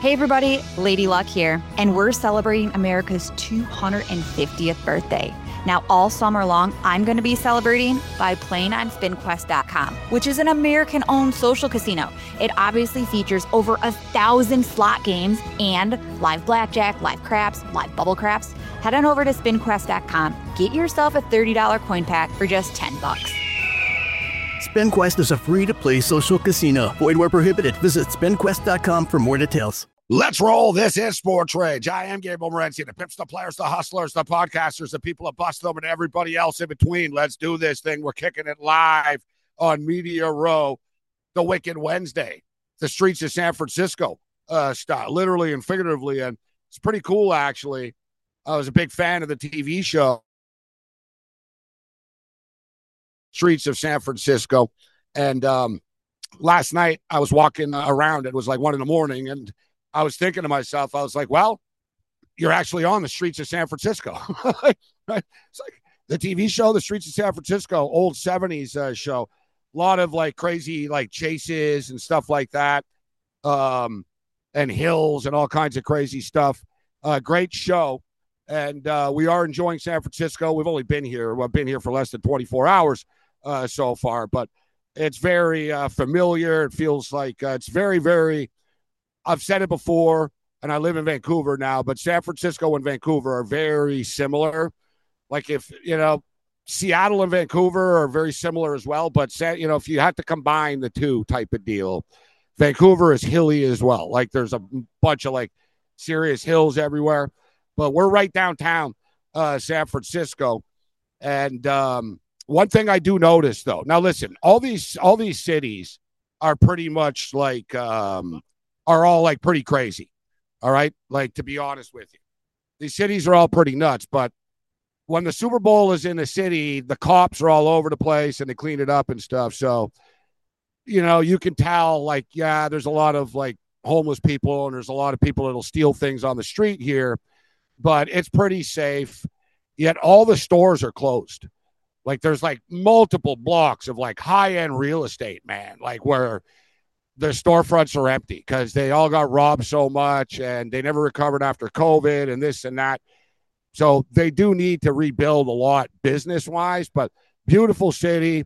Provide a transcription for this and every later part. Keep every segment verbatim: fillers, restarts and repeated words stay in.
Hey everybody, Lady Luck here, and we're celebrating America's two hundred fiftieth birthday. Now, all summer long, I'm going to be celebrating by playing on spin quest dot com, which is an American-owned social casino. It obviously features over a thousand slot games and live blackjack, live craps, live bubble craps. Head on over to spin quest dot com, get yourself a thirty dollars coin pack for just ten bucks. SpinQuest is a free-to-play social casino. Void where prohibited. Visit spin quest dot com for more details. Let's roll. This is Sports Rage. I am Gabriel Morency, the pips, the players, the hustlers, the podcasters, the people that bust them, and everybody else in between. Let's do this thing. We're kicking it live on Media Row, the Wicked Wednesday, the streets of San Francisco, uh, style, literally and figuratively. And it's pretty cool, actually. I was a big fan of the T V show, Streets of San Francisco. And um, last night I was walking around. It was like one in the morning, and I was thinking to myself, I was like, well, you're actually on the streets of San Francisco. Right? It's like the T V show, The Streets of San Francisco, old seventies uh, show. A lot of like crazy like chases and stuff like that, um, and hills and all kinds of crazy stuff. Uh, great show. And uh, we are enjoying San Francisco. We've only been here. We've been here for less than twenty-four hours uh, so far, but it's very uh, familiar. It feels like uh, it's very, very, I've said it before, and I live in Vancouver now, but San Francisco and Vancouver are very similar. Like if, you know, Seattle and Vancouver are very similar as well, but, you know, if you had to combine the two type of deal, Vancouver is hilly as well. Like there's a bunch of like serious hills everywhere, but we're right downtown uh, San Francisco. And um, one thing I do notice, though, now listen, all these all these cities are pretty much like um, – are all like pretty crazy. All right. Like, to be honest with you, these cities are all pretty nuts, but when the Super Bowl is in the city, the cops are all over the place and they clean it up and stuff. So, you know, you can tell like, yeah, there's a lot of like homeless people and there's a lot of people that'll steal things on the street here, but it's pretty safe. Yet all the stores are closed. Like there's like multiple blocks of like high end real estate, man, like where the storefronts are empty because they all got robbed so much and they never recovered after COVID and this and that. So they do need to rebuild a lot business-wise, but beautiful city.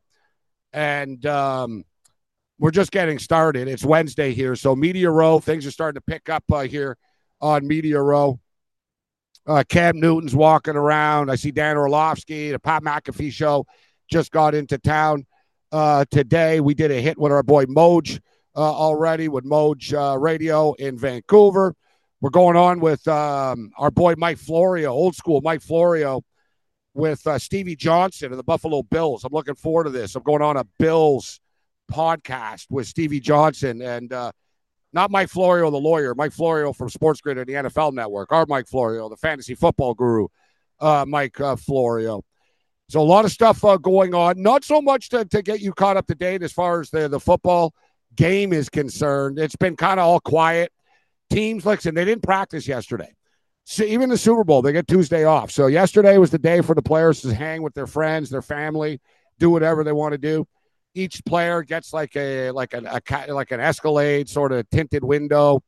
And um, we're just getting started. It's Wednesday here. So Media Row, things are starting to pick up uh, here on Media Row. Uh, Cam Newton's walking around. I see Dan Orlovsky, the Pat McAfee show just got into town uh, today. We did a hit with our boy Moj Uh, already with Moj uh, Radio in Vancouver. We're going on with um, our boy Mike Florio, old school Mike Florio, with uh, Stevie Johnson of the Buffalo Bills. I'm looking forward to this. I'm going on a Bills podcast with Stevie Johnson and uh, not Mike Florio, the lawyer, Mike Florio from Sports Grid and the N F L Network, our Mike Florio, the fantasy football guru, uh, Mike uh, Florio. So a lot of stuff uh, going on. Not so much to, to get you caught up to date as far as the, the football game is concerned. It's been kind of all quiet. Teams, listen, they didn't practice yesterday. So even the Super Bowl, they get Tuesday off. So yesterday was the day for the players to hang with their friends, their family, do whatever they want to do. Each player gets like a like a, a like an Escalade sort of tinted window,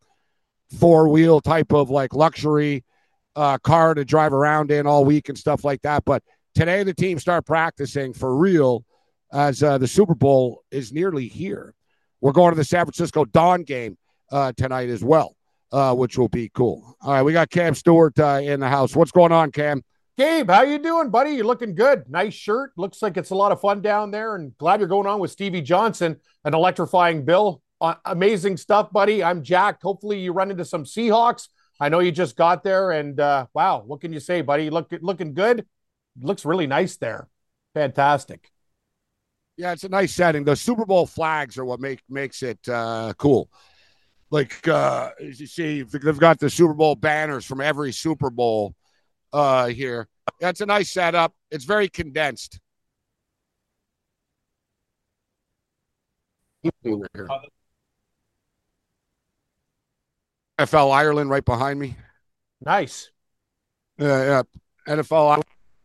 four wheel type of like luxury uh, car to drive around in all week and stuff like that. But today the team start practicing for real as uh, the Super Bowl is nearly here. We're going to the San Francisco Dawn game uh, tonight as well, uh, which will be cool. All right, we got Cam Stewart uh, in the house. What's going on, Cam? Gabe, how you doing, buddy? You're looking good. Nice shirt. Looks like it's a lot of fun down there, and glad you're going on with Stevie Johnson, an electrifying Bill. Uh, amazing stuff, buddy. I'm jacked. Hopefully you run into some Seahawks. I know you just got there, and uh, wow, what can you say, buddy? Look, looking good. Looks really nice there. Fantastic. Yeah, it's a nice setting. The Super Bowl flags are what make makes it uh, cool. Like, uh, as you see, they've got the Super Bowl banners from every Super Bowl uh, here. That's a nice setup. It's very condensed. N F L Ireland right behind me. Nice. Yeah, yeah. N F L Ireland.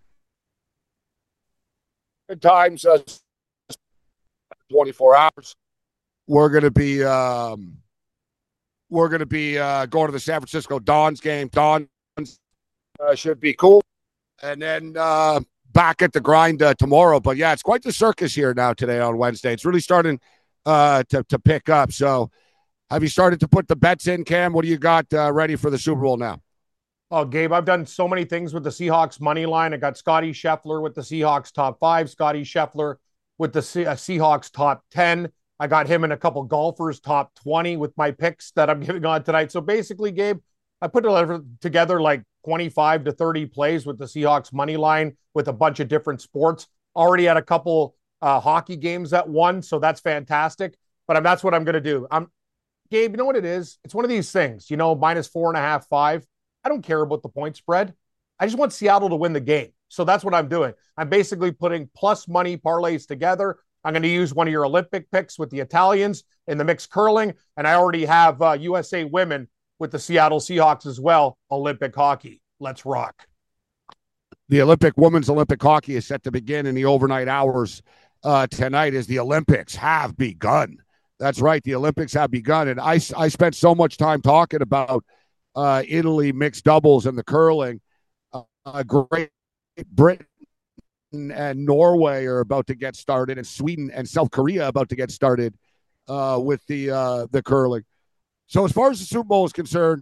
Good times. Uh, twenty-four hours. We're going to be um, we're going to be uh, going to the San Francisco Dons game. Dons uh, should be cool. And then uh, back at the grind uh, tomorrow. But, yeah, it's quite the circus here now today on Wednesday. It's really starting uh, to, to pick up. So have you started to put the bets in, Cam? What do you got uh, ready for the Super Bowl now? Oh, Gabe, I've done so many things with the Seahawks money line. I got Scotty Scheffler with the Seahawks top five, Scotty Scheffler with the Se- uh, Seahawks top ten. I got him and a couple golfers top twenty with my picks that I'm giving on tonight. So basically, Gabe, I put together like twenty-five to thirty plays with the Seahawks money line with a bunch of different sports. Already had a couple uh, hockey games that won, so that's fantastic. But I'm, that's what I'm going to do. I'm Gabe, you know what it is? It's one of these things, you know, minus four and a half, five. I don't care about the point spread. I just want Seattle to win the game. So that's what I'm doing. I'm basically putting plus money parlays together. I'm going to use one of your Olympic picks with the Italians in the mixed curling. And I already have uh, U S A women with the Seattle Seahawks as well, Olympic hockey. Let's rock. The Olympic women's Olympic hockey is set to begin in the overnight hours uh, tonight as the Olympics have begun. That's right. The Olympics have begun. And I, I spent so much time talking about uh, Italy mixed doubles and the curling. Uh, Great Britain and Norway are about to get started, and Sweden and South Korea about to get started uh, with the uh, the curling. So as far as the Super Bowl is concerned,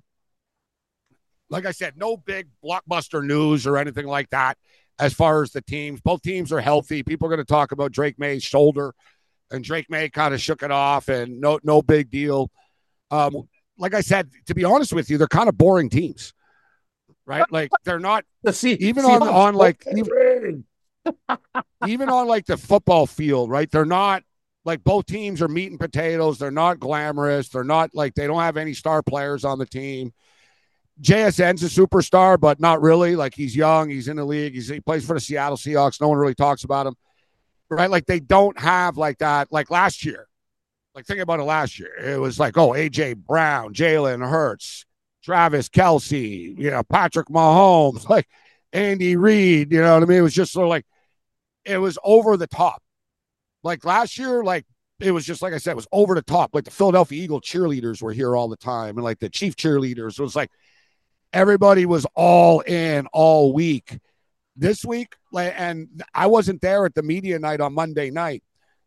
like I said, no big blockbuster news or anything like that as far as the teams. Both teams are healthy. People are going to talk about Drake May's shoulder, and Drake May kind of shook it off, and no no big deal. Um, like I said, to be honest with you, they're kind of boring teams, right? Like they're not the see, even on on like even, even on like the football field, right? They're not like both teams are meat and potatoes. They're not glamorous. They're not like they don't have any star players on the team. J S N's a superstar, but not really. Like he's young, he's in the league, he's, he plays for the Seattle Seahawks. No one really talks about him, right? Like they don't have like that. Like last year, like think about it. Last year, it was like, oh, A J Brown, Jalen Hurts, Travis Kelce, you know, Patrick Mahomes, like Andy Reid. You know what I mean? It was just sort of like it was over the top. Like last year, like it was just like I said, it was over the top. Like the Philadelphia Eagle cheerleaders were here all the time, and like the Chief cheerleaders, it was like everybody was all in all week. This week, like, and I wasn't there at the media night on Monday night.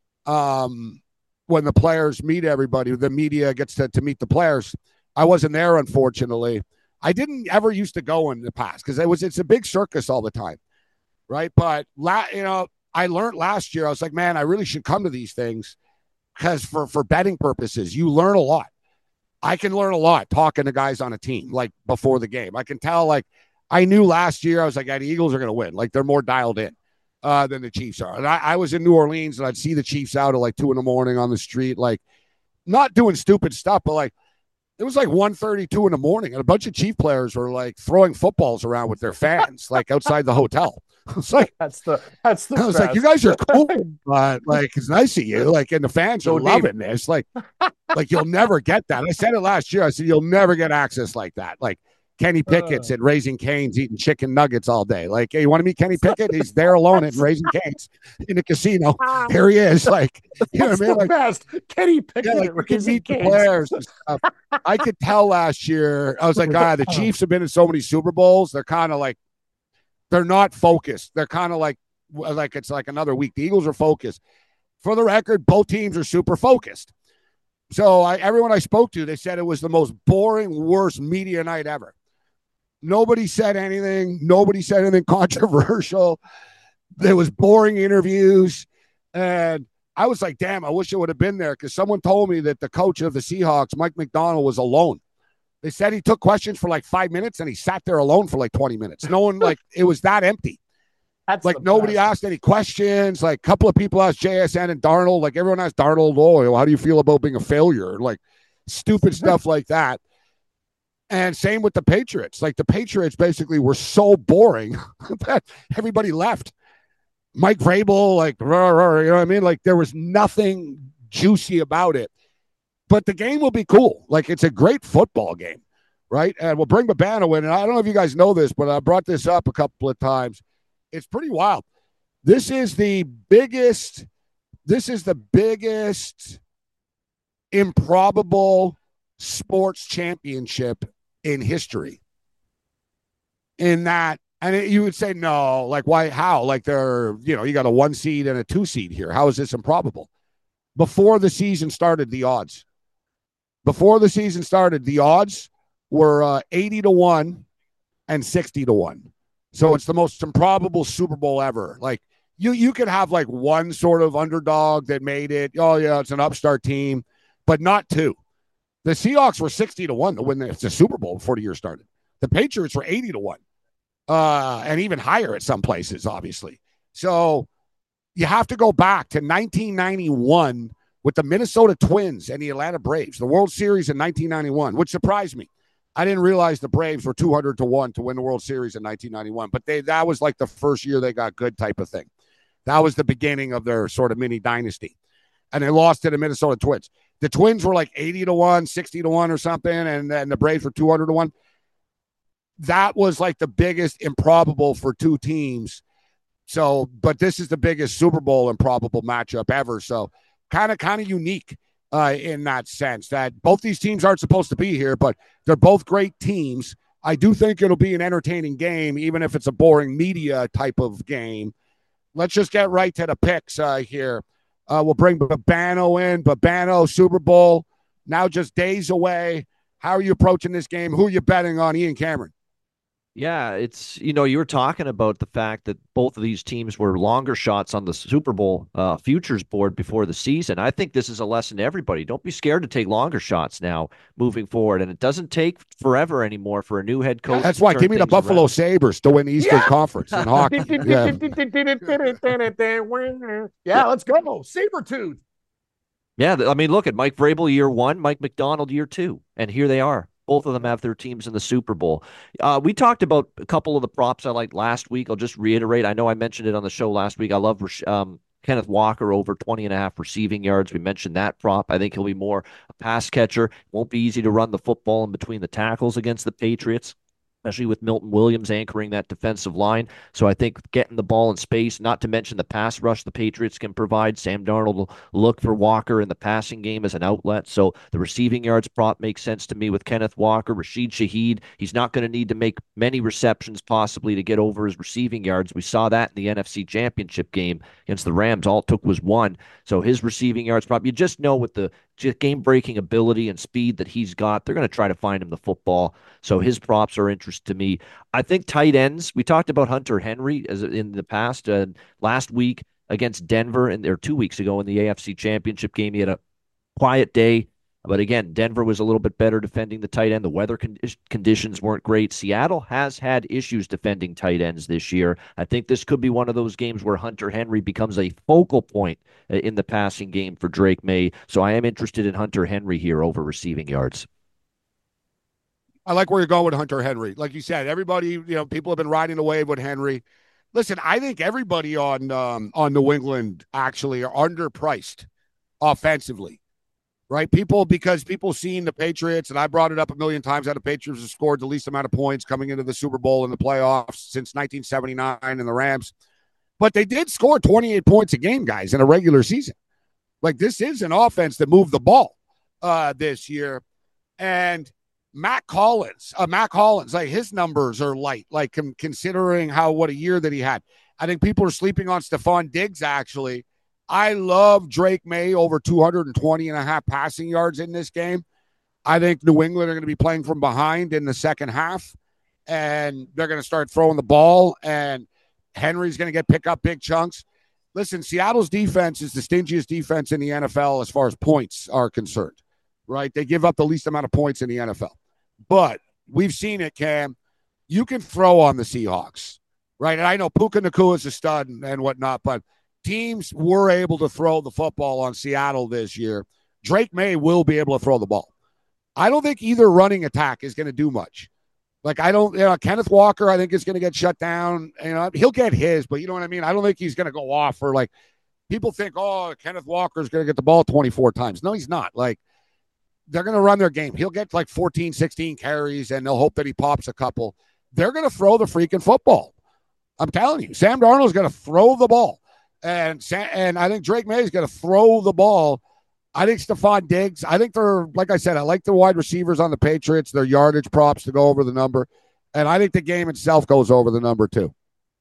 Um, when the players meet everybody, the media gets to, to meet the players. I wasn't there, unfortunately. I didn't ever used to go in the past because it was it's a big circus all the time, right? But la- you know, I learned last year. I was like, man, I really should come to these things because for for betting purposes, you learn a lot. I can learn a lot talking to guys on a team like before the game. I can tell. Like I knew last year, I was like, yeah, the Eagles are going to win. Like they're more dialed in uh, than the Chiefs are. And I, I was in New Orleans and I'd see the Chiefs out at like two in the morning on the street, like not doing stupid stuff, but like. It was like one thirty-two in the morning, and a bunch of Chief players were like throwing footballs around with their fans, like outside the hotel. It's like that's the that's the. I was best. like, you guys are cool, but like it's nice of you. Like, and the fans So are loving this. Like, like you'll never get that. I said it last year. I said you'll never get access like that. Like Kenny Pickett's Uh. at Raising Cane's eating chicken nuggets all day. Like, hey, you want to meet Kenny Pickett? He's there alone at Raising Cane's in the casino. Here he is. Like, you know That's what I mean? the Like, best. Kenny Pickett. yeah, like at you can Raising meet the Cane's. players and stuff. I could tell last year. I was like, God, the Chiefs have been in so many Super Bowls. They're kind of like, they're not focused. They're kind of like, like it's like another week. The Eagles are focused. For the record, both teams are super focused. So I, everyone I spoke to, they said it was the most boring, worst media night ever. Nobody said anything. Nobody said anything controversial. There was boring interviews. And I was like, damn, I wish I would have been there because someone told me that the coach of the Seahawks, Mike McDonald, was alone. They said he took questions for like five minutes and he sat there alone for like twenty minutes. No one, like, it was that empty. That's like the nobody best. asked any questions. Like a couple of people asked J S N and Darnold. Like everyone asked Darnold, oh, how do you feel about being a failure? Like stupid stuff like that. And same with the Patriots. Like the Patriots basically were so boring that everybody left. Mike Vrabel, like, rah, rah, you know what I mean? Like there was nothing juicy about it. But the game will be cool. Like it's a great football game, right? And we'll bring Babano in. And I don't know if you guys know this, but I brought this up a couple of times. It's pretty wild. This is the biggest, this is the biggest improbable sports championship in history. In that, and it, you would say, no, like, why, how? Like, they're, you know, you got a one seed and a two seed here. How is this improbable? Before the season started, the odds. Before the season started, the odds were uh, eighty to one and sixty to one. So it's the most improbable Super Bowl ever. Like, you you could have like one sort of underdog that made it. Oh, yeah, it's an upstart team, but not two. The Seahawks were sixty to one to win the, the Super Bowl before the year started. The Patriots were eighty to one, uh, and even higher at some places, obviously. So you have to go back to nineteen ninety-one with the Minnesota Twins and the Atlanta Braves, the World Series in nineteen ninety-one, which surprised me. I didn't realize the Braves were two hundred to one to win the World Series in nineteen ninety-one, but they that was like the first year they got good type of thing. That was the beginning of their sort of mini dynasty. And they lost to the Minnesota Twins. The Twins were like eighty to one, sixty to one or something, and then the Braves were two hundred to one. That was like the biggest improbable for two teams. So, but this is the biggest Super Bowl improbable matchup ever. So kind of, kind of unique uh, in that sense that both these teams aren't supposed to be here, but they're both great teams. I do think it'll be an entertaining game, even if it's a boring media type of game. Let's just get right to the picks uh, here. Uh, we'll bring Babano in. Babano, Super Bowl, now just days away. How are you approaching this game? Who are you betting on, Ian Cameron? Yeah, it's, you know, you were talking about the fact that both of these teams were longer shots on the Super Bowl uh, futures board before the season. I think this is a lesson to everybody. Don't be scared to take longer shots now moving forward. And it doesn't take forever anymore for a new head coach. That's why. Give me the Buffalo around. Sabres to win the Eastern yeah. Conference in hockey. yeah. yeah, let's go. Sabertooth. Yeah, I mean, look at Mike Vrabel year one, Mike McDonald year two, and here they are. Both of them have their teams in the Super Bowl. Uh, we talked about a couple of the props I liked last week. I'll just reiterate. I know I mentioned it on the show last week. I love um, Kenneth Walker over twenty and a half receiving yards. We mentioned that prop. I think he'll be more a pass catcher. Won't be easy to run the football in between the tackles against the Patriots, especially with Milton Williams anchoring that defensive line. So I think getting the ball in space, not to mention the pass rush the Patriots can provide. Sam Darnold will look for Walker in the passing game as an outlet. So the receiving yards prop makes sense to me with Kenneth Walker. Rashid Shaheed, he's not going to need to make many receptions possibly to get over his receiving yards. We saw that in the N F C Championship game against the Rams. All it took was one. So his receiving yards prop, you just know with the game-breaking ability and speed that he's got, they're going to try to find him the football. So his props are interesting to me. I think tight ends, we talked about Hunter Henry as in the past. Uh, last week against Denver, and or two weeks ago in the A F C Championship game, he had a quiet day. But again, Denver was a little bit better defending the tight end. The weather con- conditions weren't great. Seattle has had issues defending tight ends this year. I think this could be one of those games where Hunter Henry becomes a focal point in the passing game for Drake May. So I am interested in Hunter Henry here over receiving yards. I like where you're going with Hunter Henry. Like you said, everybody, you know, people have been riding the wave with Henry. Listen, I think everybody on um, on New England actually are underpriced offensively. Right, people, because people seen the Patriots, and I brought it up a million times, how the Patriots have scored the least amount of points coming into the Super Bowl and the playoffs since nineteen seventy-nine in the Rams. But they did score twenty-eight points a game, guys, in a regular season. Like, this is an offense that moved the ball uh, this year. And Matt Collins, uh, Matt Collins, like, his numbers are light, like, com- considering how, what a year that he had. I think people are sleeping on Stephon Diggs, actually. I love Drake May over two hundred twenty and a half passing yards in this game. I think New England are going to be playing from behind in the second half, and they're going to start throwing the ball, and Henry's going to get pick up big chunks. Listen, Seattle's defense is the stingiest defense in the N F L as far as points are concerned, right? They give up the least amount of points in the N F L. But we've seen it, Cam. You can throw on the Seahawks, right? And I know Puka Nacua is a stud and, and whatnot, but teams were able to throw the football on Seattle this year. Drake May will be able to throw the ball. I don't think either running attack is going to do much. Like, I don't, you know, Kenneth Walker, I think is going to get shut down. You know, he'll get his, but you know what I mean? I don't think he's going to go off for, like, people think, oh, Kenneth Walker is going to get the ball twenty-four times. No, he's not. Like, they're going to run their game. He'll get like fourteen, sixteen carries, and they'll hope that he pops a couple. They're going to throw the freaking football. I'm telling you, Sam Darnold is going to throw the ball. And and I think Drake May is going to throw the ball I think Stephon Diggs, I think they're, like I said, I like the wide receivers on the Patriots, their yardage props to go over the number. And I think the game itself goes over the number too.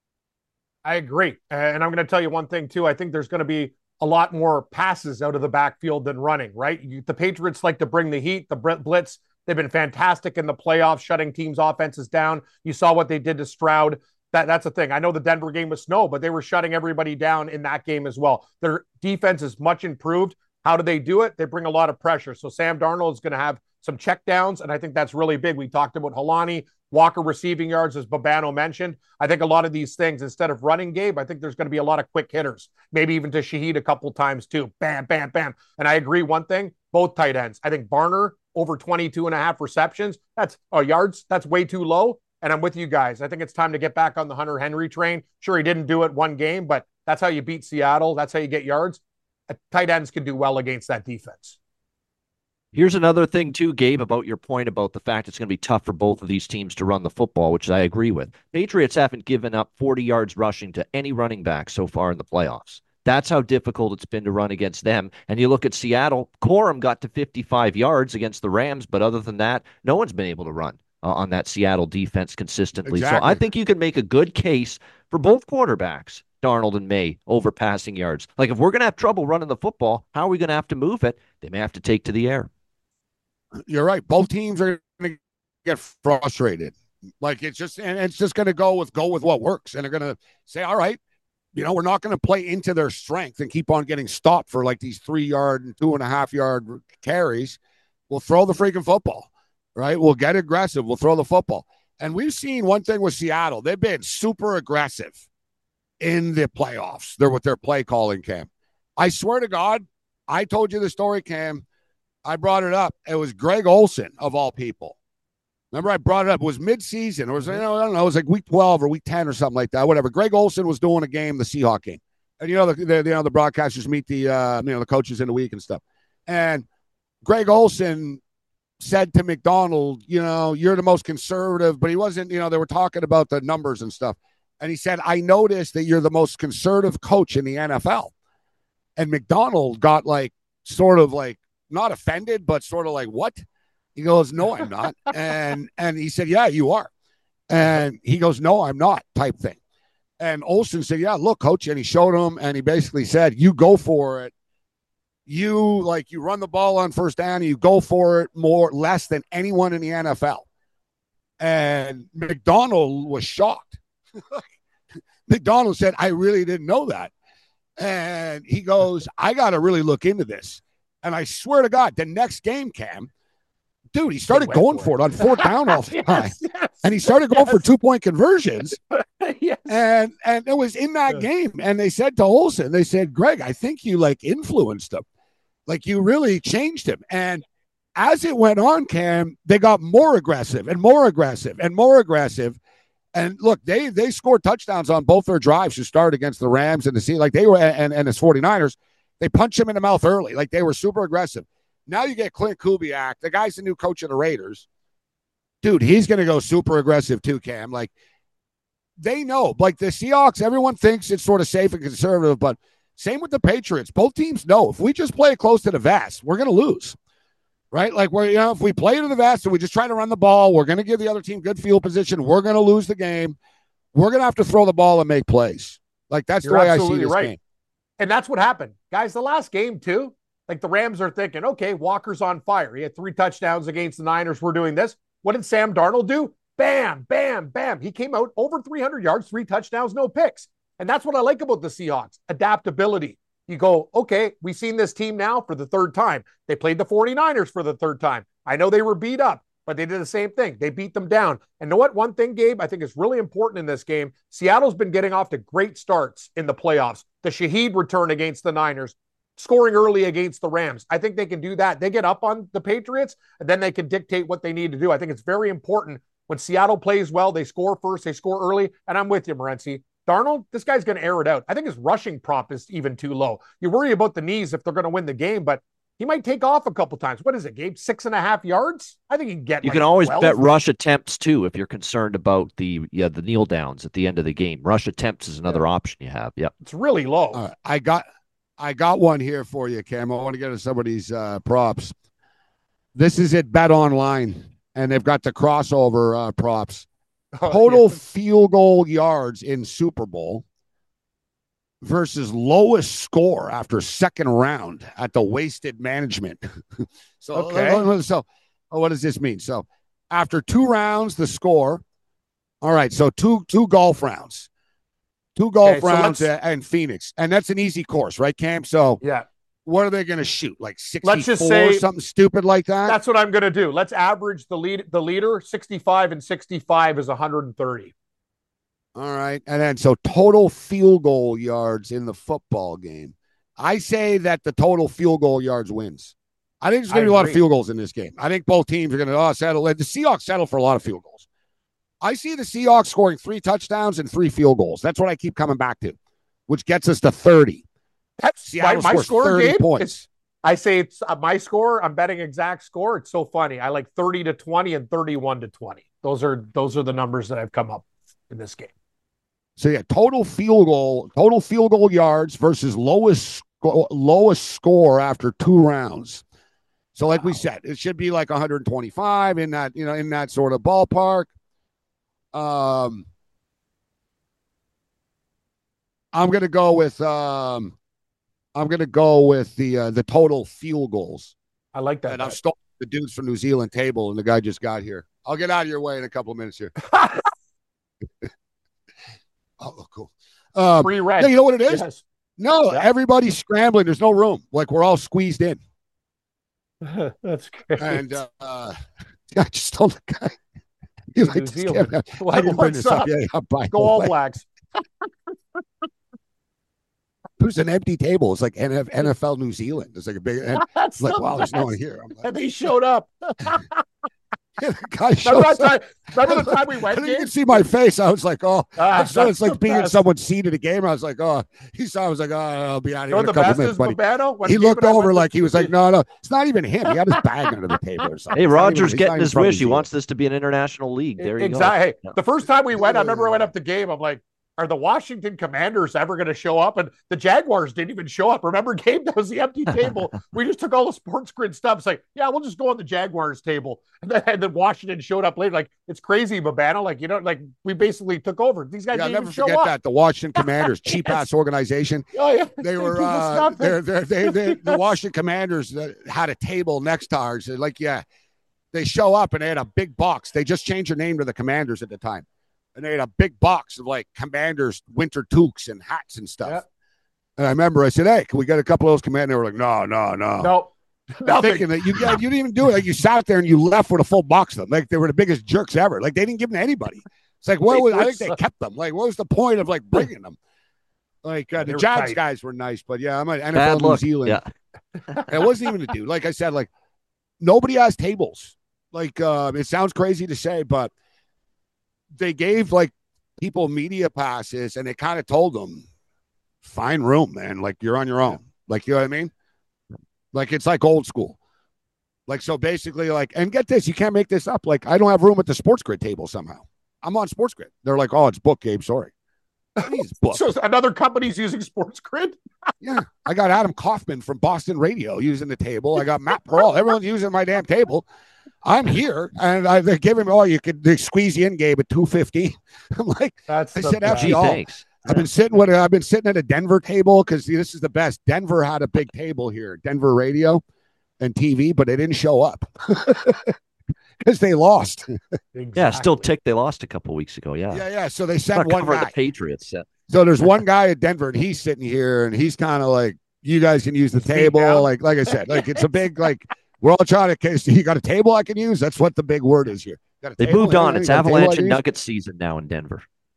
I agree. And I'm going to tell you one thing too. I think there's going to be a lot more passes out of the backfield than running, right? You, the Patriots like to bring the heat, the blitz. They've been fantastic in the playoffs, shutting teams' offenses down. You saw what they did to Stroud. That, that's the thing. I know the Denver game was snow, but they were shutting everybody down in that game as well. Their defense is much improved. How do they do it? They bring a lot of pressure. So Sam Darnold is going to have some check downs, and I think that's really big. We talked about Helani, Walker receiving yards, as Babano mentioned. I think a lot of these things, instead of running, Gabe, I think there's going to be a lot of quick hitters, maybe even to Shaheed a couple times too. Bam, bam, bam. And I agree one thing, both tight ends. I think Barner, over twenty-two and a half receptions. That's oh, yards. That's way too low. And I'm with you guys. I think it's time to get back on the Hunter Henry train. Sure, he didn't do it one game, but that's how you beat Seattle. That's how you get yards. Tight ends can do well against that defense. Here's another thing too, Gabe, about your point about the fact it's going to be tough for both of these teams to run the football, which I agree with. Patriots haven't given up forty yards rushing to any running back so far in the playoffs. That's how difficult it's been to run against them. And you look at Seattle, Corum got to fifty-five yards against the Rams, but other than that, no one's been able to run uh, on that Seattle defense consistently. Exactly. So I think you can make a good case for both quarterbacks, Darnold and May, over passing yards. Like if we're going to have trouble running the football, how are we going to have to move it? They may have to take to the air. You're right. Both teams are going to get frustrated. Like it's just, and it's just going to go with, go with what works. And they're going to say, all right, you know, we're not going to play into their strength and keep on getting stopped for like these three yard and two and a half yard carries. We'll throw the freaking football, right? We'll get aggressive. We'll throw the football. And we've seen one thing with Seattle. They've been super aggressive in the playoffs. They're with their play calling, Cam. I swear to God, I told you the story, Cam. I brought it up. It was Greg Olsen, of all people. Remember, I brought it up. It was mid-season. It was, you know, I don't know, it was like week twelve or week ten or something like that. Whatever. Greg Olsen was doing a game, the Seahawks game. And, you know, the, the, you know, the broadcasters meet the, uh, you know, the coaches in the week and stuff. And Greg Olsen said to McDonald, you know, you're the most conservative, but he wasn't, you know, they were talking about the numbers and stuff. And he said, I noticed that you're the most conservative coach in the N F L. And McDonald got like, sort of like, not offended, but sort of like, what? He goes, no, I'm not. and and he said, yeah, you are. And he goes, no, I'm not, type thing. And Olsen said, yeah, look, coach. And he showed him, and he basically said, you go for it. You, like, you run the ball on first down, and you go for it more, less than anyone in the N F L. And McDonald was shocked. McDonald said, I really didn't know that. And he goes, I got to really look into this. And I swear to God, the next game, Cam, dude, he started going for it. it on fourth down all the time. Yes, yes, and he started going yes. for two-point conversions. yes. And and it was in that yeah. game. And they said to Olsen, they said, Greg, I think you, like, influenced him. Like, you really changed him. And as it went on, Cam, they got more aggressive and more aggressive and more aggressive. And, look, they they scored touchdowns on both their drives to start against the Rams and the Sea. Like, they were – and and the 49ers – they punched him in the mouth early. Like, they were super aggressive. Now you get Clint Kubiak. The guy's the new coach of the Raiders. Dude, he's going to go super aggressive too, Cam. Like, they know. Like, the Seahawks, everyone thinks it's sort of safe and conservative, but same with the Patriots. Both teams know if we just play it close to the vest, we're going to lose, right? Like, we're, you know, if we play to the vest and we just try to run the ball, we're going to give the other team good field position. We're going to lose the game. We're going to have to throw the ball and make plays. Like, that's You're the way I see this right. game. And that's what happened. Guys, the last game, too, like the Rams are thinking, okay, Walker's on fire. He had three touchdowns against the Niners. We're doing this. What did Sam Darnold do? Bam, bam, bam. He came out over three hundred yards, three touchdowns, no picks. And that's what I like about the Seahawks, adaptability. You go, okay, we've seen this team now for the third time. They played the 49ers for the third time. I know they were beat up, but they did the same thing. They beat them down. And know what? One thing, Gabe, I think is really important in this game. Seattle's been getting off to great starts in the playoffs. The Shaheed return against the Niners, scoring early against the Rams. I think they can do that. They get up on the Patriots, and then they can dictate what they need to do. I think it's very important when Seattle plays well, they score first, they score early, and I'm with you, Morency. Darnold, this guy's going to air it out. I think his rushing prop is even too low. You worry about the knees if they're going to win the game, but he might take off a couple times. What is it, Gabe? Six and a half yards? I think he can get You like can always twelve. Bet rush attempts, too, if you're concerned about the yeah the kneel downs at the end of the game. Rush attempts is another yeah. option you have. Yeah, it's really low. Uh, I got I got one here for you, Cam. I want to get to some of these uh, props. This is at Bet Online, and they've got the crossover uh, props. Oh, Total yeah. field goal yards in Super Bowl versus lowest score after second round at the Wasted Management. so, okay. so what does this mean? So, after two rounds, the score. All right, so two two golf rounds. Two golf okay, rounds so and Phoenix. And that's an easy course, right, Cam? So, yeah. What are they going to shoot? Like sixty-four, let's just say, something stupid like that? That's what I'm going to do. Let's average the lead. The leader, sixty-five and sixty-five is one hundred thirty. All right. And then so total field goal yards in the football game. I say that the total field goal yards wins. I think there's going to be a lot of field goals in this game. I think both teams are going to oh, settle. The Seahawks settle for a lot of field goals. I see the Seahawks scoring three touchdowns and three field goals. That's what I keep coming back to, which gets us to thirty. That's my, my score, thirty Gabe, points. I say it's uh, my score. I'm betting exact score. It's so funny. I like thirty to twenty and thirty-one to twenty. Those are those are the numbers that I've come up in this game. So yeah, total field goal, total field goal yards versus lowest lowest score after two rounds. So like wow. we said, it should be like one hundred twenty-five in that you know in that sort of ballpark. Um, I'm gonna go with um. I'm going to go with the uh, the total field goals. I like that. And I've stolen the dudes from New Zealand table, and the guy just got here. I'll get out of your way in a couple of minutes here. Oh, cool. Um, Free red. Yeah, you know what it is? Yes. No, yeah. everybody's scrambling. There's no room. Like, we're all squeezed in. That's great. And uh, uh, I just told the guy. He like, I didn't bring this up. up. Yeah, yeah, Go All Blacks. There's an empty table. It's like N F L New Zealand. It's like a big. And it's like, wow, there's no one here. I'm like, and they showed up. Yeah, the guy remember, that time, remember the time we went? You can see my face. I was like, oh, ah, so it's like being in someone's seat at a game. I was like, oh, he saw. I was like, oh, I'll be out of here in a couple minutes, buddy. He looked over like he was like, no, no, it's not even him. He had his bag under the table or something. Hey, Roger's getting his wish. He wants this to be an international league. There you exactly. go. Hey, the first time we went, I remember I went up the game. I'm like, are the Washington Commanders ever going to show up? And the Jaguars didn't even show up. Remember, Gabe? That was the empty table. We just took all the sports grid stuff. It's like, yeah, we'll just go on the Jaguars table. And then, and then Washington showed up later. Like, it's crazy, Babano. Like, you know, like we basically took over. These guys yeah, didn't I'll never even show forget up. that. The Washington Commanders, cheap ass organization. Oh, yeah. They were, uh, they're, they're, they, they, the Washington Commanders had a table next to ours. Like, yeah, they show up and they had a big box. They just changed their name to the Commanders at the time. And they had a big box of like Commanders winter toques and hats and stuff. Yep. And I remember I said, hey, can we get a couple of those Commanders? They were like, no, no, no. Nope. Thinking that you, you didn't even do it. Like you sat there and you left with a full box of them. Like they were the biggest jerks ever. Like they didn't give them to anybody. It's like, what was, I think they kept them. Like, what was the point of like bringing them? Like uh, the Jags tight. guys were nice, but yeah, I'm an N F L New Zealand. Yeah. It wasn't even a dude. Like I said, like nobody has tables. Like uh, it sounds crazy to say, but they gave like people media passes and they kind of told them, find room, man. Like you're on your own. Like, you know what I mean? Like, it's like old school. Like, so basically like, and get this, you can't make this up. Like, I don't have room at the sports grid table somehow. I'm on sports grid. They're like, oh, it's booked, Gabe. Sorry. So another company's using sports grid. Yeah. I got Adam Kaufman from Boston Radio using the table. I got Matt Pearl. Everyone's using my damn table. I'm here, and I, they give him, oh, you could they squeeze you in, Gabe, at two fifty. I'm like, That's I said, actually, all. Thanks. I've been sitting with, I've been sitting at a Denver table because this is the best. Denver had a big table here, Denver radio and T V, but they didn't show up because they lost. Exactly. Yeah, still ticked. They lost a couple weeks ago. Yeah, yeah, yeah. So they sent one guy. The Patriots. Yeah. So there's one guy at Denver, and he's sitting here, and he's kind of like, you guys can use the table, like, like I said, like it's a big like. We're all trying to. You got a table I can use? That's what the big word is here. Got a they moved on. It's Avalanche and Nuggets season now in Denver.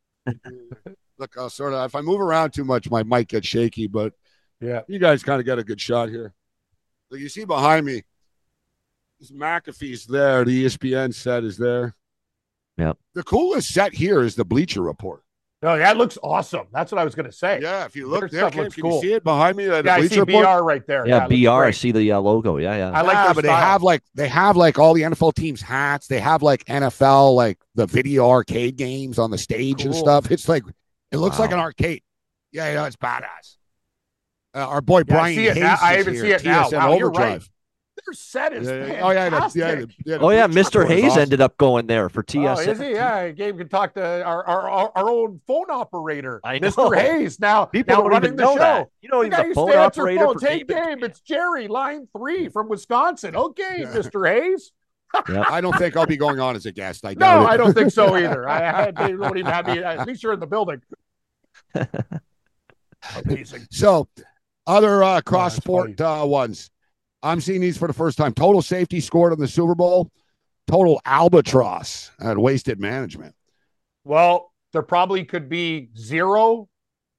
Look, I'll sort of. If I move around too much, my mic gets shaky. But yeah, you guys kind of got a good shot here. Look, you see behind me, this McAfee's there. The E S P N set is there. Yep. The coolest set here is the Bleacher Report. Oh, yeah, it looks awesome. That's what I was going to say. Yeah, if you look there, Kim, can cool. you see it behind me? Uh, yeah, I see B R right there. Yeah, yeah B R. I see the uh, logo. Yeah, yeah. I like yeah, but style. they have like they have like all the N F L teams' hats. They have like N F L like the video arcade games on the stage cool. and stuff. It's like it looks wow. like an arcade. Yeah, you know, it's badass. Uh, our boy Yeah, I Brian see it Hayes now. I is even here, see it T S N now. Wow, you're Overdrive. right. Their set is Yeah, fantastic. oh yeah, the, yeah, the, yeah the Oh yeah, Bleacher Mister Report is Hayes awesome. ended up going there for T S N. Oh, is he? Yeah, Gabe can talk to our our, our, our own phone operator, I know. Mister Hayes. Now, People now don't running even the know show. that. You know, the he's guy a used phone to answer operator phones. for Hey, David Gabe, it's Jerry, line three from Wisconsin. Okay, Mister Hayes. Yep. I don't think I'll be going on as a guest. I No, doubt it. I don't think so either. I, I they won't even have me. At least you're in the building. Amazing. So, other uh, Oh, cross that's sport uh, ones. I'm seeing these for the first time. Total safety scored in the Super Bowl. Total albatross at wasted management. Well, there probably could be zero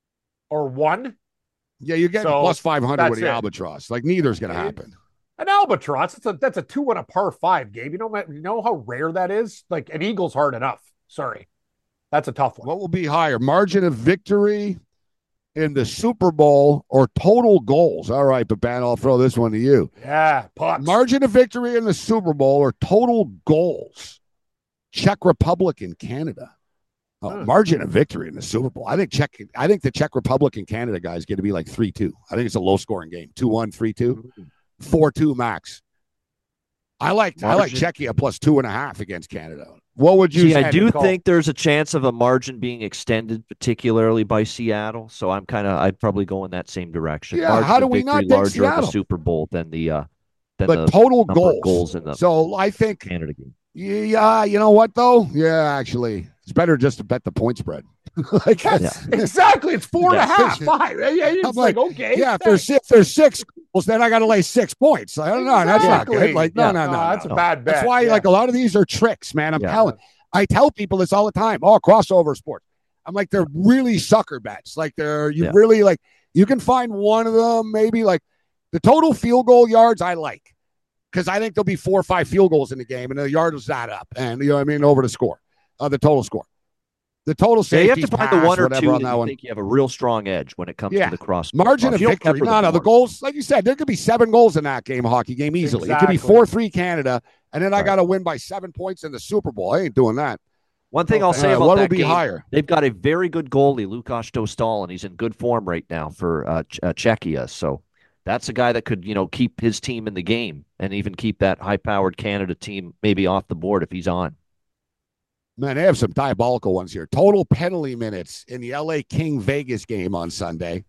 or one. Yeah, you're getting So, plus five hundred that's with the it. albatross. Like, neither's going to It- happen. An albatross. That's a that's a two on a par five, Gabe. You know you know how rare that is. Like an eagle's hard enough. Sorry, that's a tough one. What will be higher? Margin of victory in the Super Bowl or total goals? All right, Baban, I'll throw this one to you. Yeah, pucks. Margin of victory in the Super Bowl or total goals? Czech Republic and Canada. Oh, Huh. margin of victory in the Super Bowl. I think Czech. I think the Czech Republic and Canada guys get to be like three two. I think it's a low scoring game. two one, three two, four two max. I like I like Margin. Czechia plus two and a half against Canada. What would you See, say? I do Nicole? think there's a chance of a margin being extended, particularly by Seattle. So I'm kind of, I'd probably go in that same direction. Yeah, Margin how do of we not victory take larger in Seattle? the Super Bowl than the uh, than But the total number goals. of goals in the So I think, Canada game. yeah, you know what though? Yeah, actually, it's better just to bet the point spread. like, Yes, exactly. It's four and a Yeah. half, five. Yeah, it's I'm like, like, okay. yeah, if there's si- if there's six goals, then I got to lay six points. I don't know. That's not Exactly. good. Like, no, Yeah. no, no, No, no. that's a no. bad bet. That's why, yeah. like, a lot of these are tricks, man. I'm Yeah. telling. I tell people this all the time. Oh, crossover sports. I'm like, they're really sucker bets. Like, they're you Yeah. really like. You can find one of them, maybe like the total field goal yards. I like because I think there'll be four or five field goals in the game, and the yards add up, and you know what I mean over the score, uh, the total score, the total Yeah, you have safety. to find the one or whatever two on that that you one. think you have a real strong edge when it comes Yeah. to the cross Margin cross. of You don't victory. cover the No, no, the board. goals, like you said, there could be seven goals in that game, hockey game, easily. It could be Exactly. four three Canada, and then I Right. got to win by seven points in the Super Bowl. I ain't doing that. One thing I'll say Uh, about what that will be game, higher? they've got a very good goalie, Lukáš Dostal, and he's in good form right now for uh, Ch- uh, Czechia. So that's a guy that could, you know, keep his team in the game and even keep that high-powered Canada team maybe off the board if he's on. Man, they have some diabolical ones here. Total penalty minutes in the L A King Vegas game on Sunday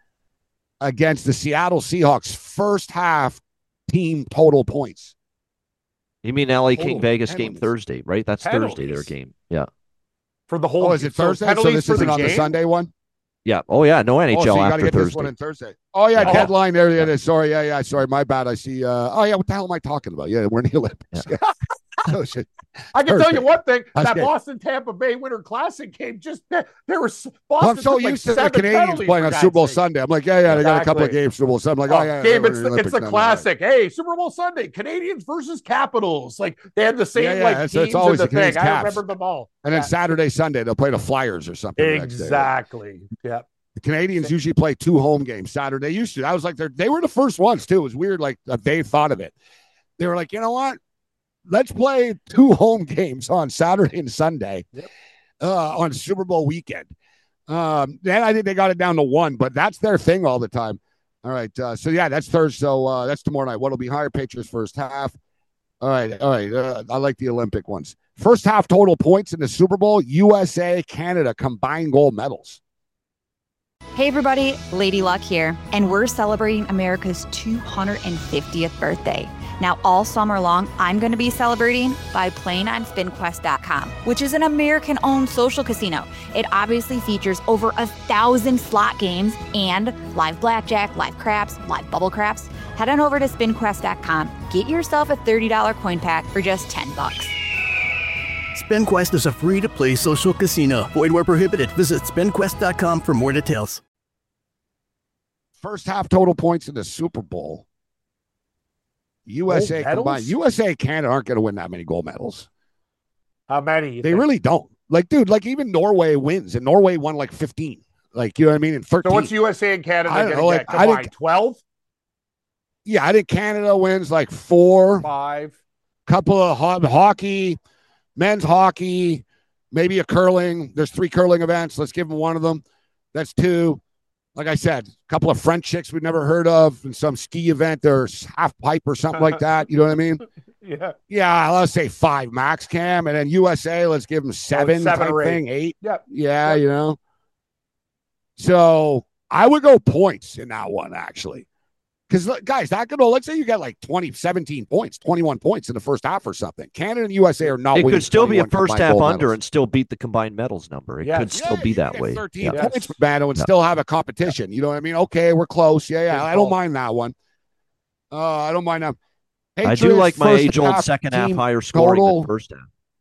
against the Seattle Seahawks. First half team total points. You mean L A Total King Vegas game penalties. Thursday, right? That's Thursday, their Penalties. game. Yeah. for the whole. Oh, is it so Thursday? So penalties this for isn't the on the game? Sunday one? Yeah. Oh, yeah. No N H L Oh, so you got to after get Thursday. this one on Thursday. Oh, yeah, Oh. deadline. There it is. Sorry. Yeah, yeah. Sorry. My bad. I see. Uh, oh, yeah. What the hell am I talking about? Yeah, we're in the Olympics. oh, shit. I can tell you Thursday. one thing: That's that good. Boston Tampa Bay Winter Classic game just there was Well, Boston. I'm so took like used to the seven Canadians penalties, playing for on God's Super Bowl sake. Sunday. I'm like, yeah, yeah, they got a couple of Exactly. games Super Bowl Sunday. I'm like, oh, Oh, yeah. Gabe, we're it's in the, Olympics it's the now. classic. Hey, Super Bowl Sunday, Canadians versus Capitals. Like they had the same Yeah, yeah, like it's- teams it's always in the the Canadians thing. I Caps. remember them all. And then Yeah. Saturday, Sunday, they'll play the Flyers or something. the next day. Exactly. Yeah. The Canadians usually play two home games Saturday. They used to. I was like, they're, they were the first ones, too. It was weird, like, that they thought of it. They were like, you know what? Let's play two home games on Saturday and Sunday Yep. uh, on Super Bowl weekend. Um, then I think they got it down to one, but that's their thing all the time. All right. Uh, so, yeah, that's Thursday. So uh, that's tomorrow night. What'll be higher? Patriots first half. All right. All right. Uh, I like the Olympic ones. First half total points in the Super Bowl, U S A, Canada, combined gold medals. Hey everybody, Lady Luck here, and we're celebrating America's two hundred fiftieth birthday. Now, all summer long, I'm going to be celebrating by playing on spin quest dot com, which is an American-owned social casino. It obviously features over a thousand slot games and live blackjack, live craps, live bubble craps. Head on over to spin quest dot com, get yourself a thirty dollars coin pack for just ten bucks. SpinQuest is a free-to-play social casino. Void where prohibited. Visit spin quest dot com for more details. First half total points in the Super Bowl. U S A Gold medals? combined. U S A and Canada aren't going to win that many gold medals. How many? you They think? really don't. Like, dude, like even Norway wins, and Norway won like fifteen. Like, you know what I mean? And thirteen. So what's U S A and Canada I don't going know, to like, get I combined? think- Twelve, yeah, I think Canada wins like four. five. Couple of ho- hockey, men's hockey, maybe a curling. There's three curling events. Let's give them one of them. That's two. like I said, a couple of French chicks we've never heard of, and some ski event or half pipe or something like that. You know what I mean? Yeah. Yeah, let's say five max, Cam, and then U S A, let's give them seven, seven type or eight. thing, eight. Yep. Yeah, Yep. you know. So I would go points in that one, actually. Because, guys, that could, let's say you get like twenty, seventeen points, twenty-one points in the first half or something. Canada and U S A are not It winning could still be a twenty-one first combined half gold under medals. and still beat the combined medals number. It Yes. could still Yeah, be you that get way. thirteen Yeah. points, Mano, and Yeah. still have a competition. You know what I mean? Okay, we're close. Yeah, yeah. Good I don't call. mind that one. Uh, I don't mind that. I do Patriots, like my first age old half second half team higher scoring total. than first half.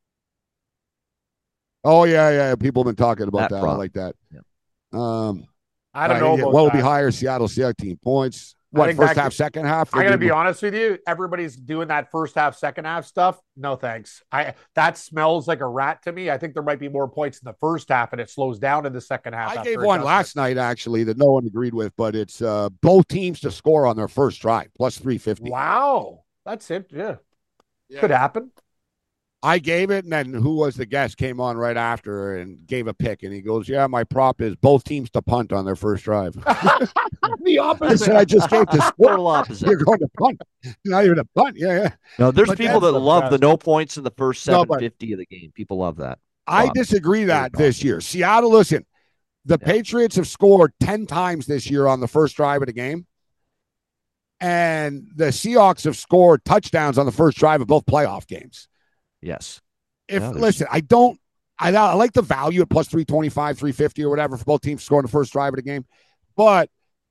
Oh, yeah, yeah. People have been talking about That that. I prop. like that. Yeah. Um, I don't uh, know yeah, about what will that. be higher? Seattle, seventeen points. I What, think first that half, could- second half? I They're gotta be doing- honest with you. Everybody's doing that first half, second half stuff. No thanks. I that smells like a rat to me. I think there might be more points in the first half, and it slows down in the second half. I after gave one adjustment. last night, actually, that no one agreed with, but it's uh, both teams to score on their first drive, plus three fifty. Wow, that's it. Yeah, Yeah. could happen. I gave it, and then who was the guest came on right after and gave a pick, and he goes, "Yeah, my prop is both teams to punt on their first drive." The I opposite. said, "I just gave to score. Total opposite. You're going to punt, not even a punt." Yeah, yeah. No, there's But people that's that the love the best. no points in the first No, seven but- fifty of the game. People love that. I Wow. disagree that Very this year. Seattle, listen, the Yeah. Patriots have scored ten times this year on the first drive of the game, and the Seahawks have scored touchdowns on the first drive of both playoff games. Yes. If Yeah, there's- listen, I don't. I, I like the value at plus three twenty-five, three fifty, or whatever for both teams scoring the first drive of the game, but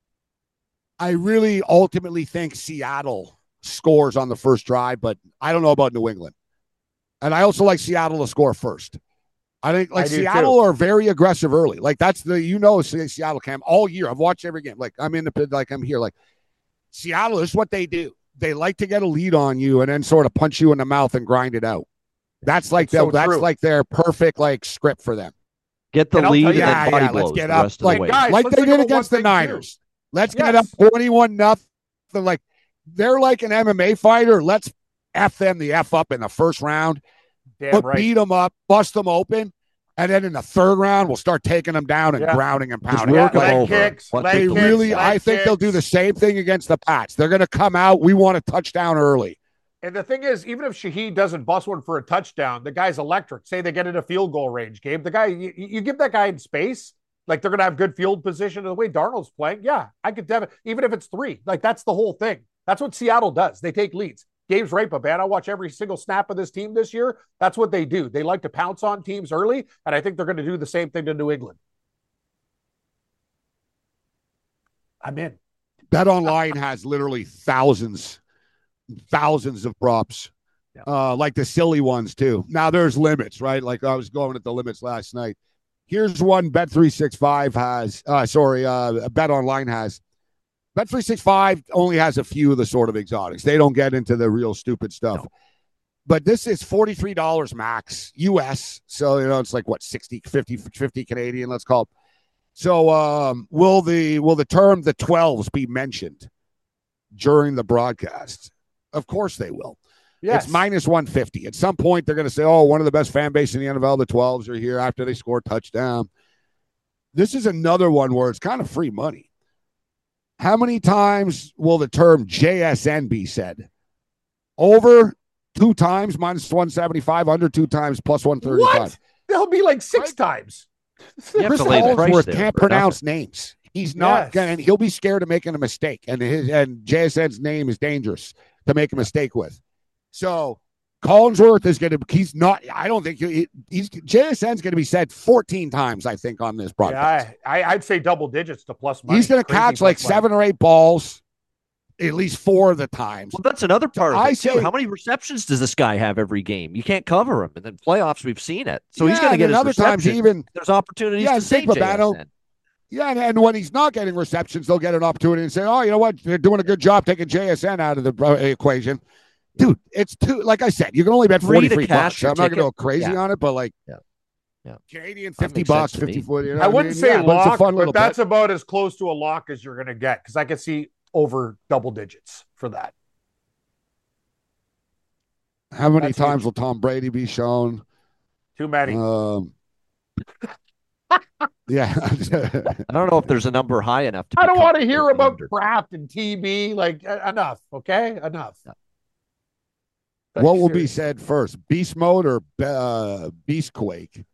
I really ultimately think Seattle scores on the first drive, but I don't know about New England. And I also like Seattle to score first. I think like I do Seattle too. are very aggressive early. Like that's the you know Seattle Cam all year. I've watched every game. Like I'm in the pit, like I'm here. Like Seattle is what they do. They like to get a lead on you and then sort of punch you in the mouth and grind it out. That's like It's the, so that's true. like their perfect like script for them. Get the And I'll lead tell and you- then Yeah, body yeah, blows let's get the up. rest of Like, the way. guys, like let's they think did about against one the thing, too. Niners. Let's get Yes. up twenty-one nothing. Like they're like an M M A fighter. Let's F them the F up in the first round. Damn But right. beat them up, bust them open, and then in the third round, we'll start taking them down and Yeah. grounding and Just pounding. work Yeah, them leg over. kicks, Let leg They the- kicks, really, I leg think they'll do the kicks. same thing against the Pats. They're going to come out. We want a touchdown early. And the thing is, even if Shaheed doesn't bust one for a touchdown, the guy's electric. Say they get into field goal range, Gabe. The guy, you, you give that guy in space, like they're going to have good field position. The way Darnold's playing, yeah, I could definitely, even if it's three, like that's the whole thing. That's what Seattle does. They take leads. Gabe's right, but man, I watch every single snap of this team this year. That's what they do. They like to pounce on teams early, and I think they're going to do the same thing to New England. I'm in. Bet Online has literally thousands, thousands of props, Yeah. uh, like the silly ones too. Now there's limits, right? Like I was going at the limits last night. Here's one Bet three sixty-five has. Uh, sorry, uh, Bet Online has. Bet three sixty-five only has a few of the sort of exotics. They don't get into the real stupid stuff. No. But this is forty-three dollars max U S. So, you know, it's like what, sixty, fifty, fifty Canadian, let's call it. So um, will the will the term the twelves be mentioned during the broadcast? Of course they will. Yes. It's minus one fifty. At some point, they're going to say, oh, one of the best fan base in the N F L, the twelves are here after they score a touchdown. This is another one where it's kind of free money. How many times will the term J S N be said? Over two times, minus one seventy-five, under two times, plus one thirty-five. What? They'll be like six Right. times. You have Chris to lay the price Collinsworth there can't for pronounce names. He's not Yes. going to, he'll be scared of making a mistake. And his and J S N's name is dangerous to make a mistake with. So Collinsworth is going to, he's not, I don't think he, he's, J S N's going to be said fourteen times, I think, on this broadcast. Yeah, I, I, I'd say double digits to plus money. He's going to Crazy catch plus like money. seven or eight balls, at least four of the times. Well, that's another part of I it, too. say- How many receptions does this guy have every game? You can't cover him. And then playoffs, we've seen it. So he's Yeah, going to and get his other times receptions. even, There's opportunities Yeah, to say think about J S N. yeah, and, and when he's not getting receptions, they'll get an opportunity and say, oh, you know what? They're doing a good job taking J S N out of the uh, equation. Dude, it's too, like I said, you can only bet Free to forty-three cash bucks. your I'm not going to go ticket. crazy Yeah. on it, but like Yeah. Yeah. Canadian That fifty makes bucks, sense to me. fifty foot. You know I what wouldn't mean? say Yeah, but it's a lock, fun but little that's bet. about as close to a lock as you're going to get because I could see over double digits for that. How many That's times huge. will Tom Brady be shown? Too many. Um, Yeah. I don't know if there's a number high enough to. I don't become want to hear about under. Kraft and T B. Like uh, enough, okay, enough. Yeah. What will be said first, beast mode or uh, beast quake?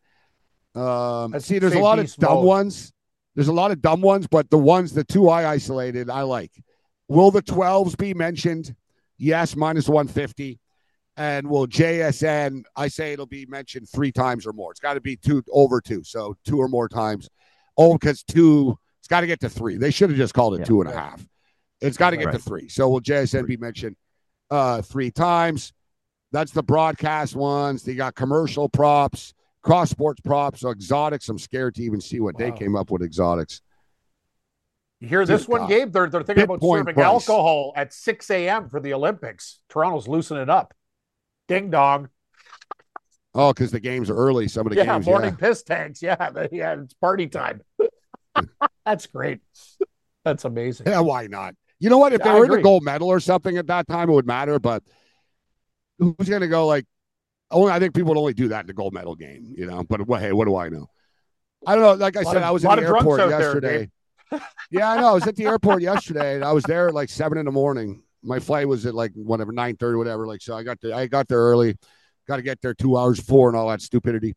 Um, I'd see, there's a say lot of beast dumb mode. ones. There's a lot of dumb ones, but the ones, the two I isolated, I like. Will the twelves be mentioned? Yes, minus one fifty. And will J S N, I say it'll be mentioned three times or more. It's got to be two over two, so two or more times. Oh, because two, it's got to get to three. They should have just called it Yeah. two and a half. It's got to get Right. to three. So will J S N be mentioned uh, three times? That's the broadcast ones. They got commercial props, cross sports props, exotics. I'm scared to even see what Wow. they came up with exotics. You hear this Good one, God. Gabe? They're they're thinking about Bitcoin serving price. alcohol at six a.m. for the Olympics. Toronto's loosening it up. Ding dong. Oh, because the games are early. Some of the Yeah, games, morning yeah. piss tanks. Yeah, they- yeah, it's party time. That's great. That's amazing. Yeah, why not? You know what? If they I were in agree. a gold medal or something at that time, it would matter. But who's going to go like? Only I think people would only do that in the gold medal game, you know. But what? Hey, what do I know? I don't know. Like I Lot said, of- I was in lot the of drunks airport out there, yesterday. Yeah, I know. I was at the airport yesterday, and I was there at like seven in the morning. My flight was at like whatever nine thirty, whatever. Like so, I got there. I got there early. Got to get there two hours before and all that stupidity.